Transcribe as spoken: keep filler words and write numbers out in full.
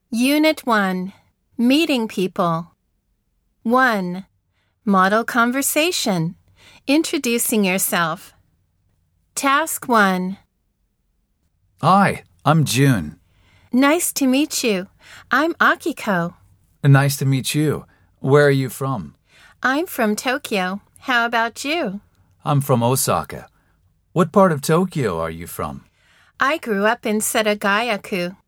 Unit one. Meeting people. one. Model conversation. Introducing yourself. Task one. Hi, I'm Jun. Nice to meet you. I'm Akiko. Nice to meet you. Where are you from? I'm from Tokyo. How about you? I'm from Osaka. What part of Tokyo are you from? I grew up in Setagayaku.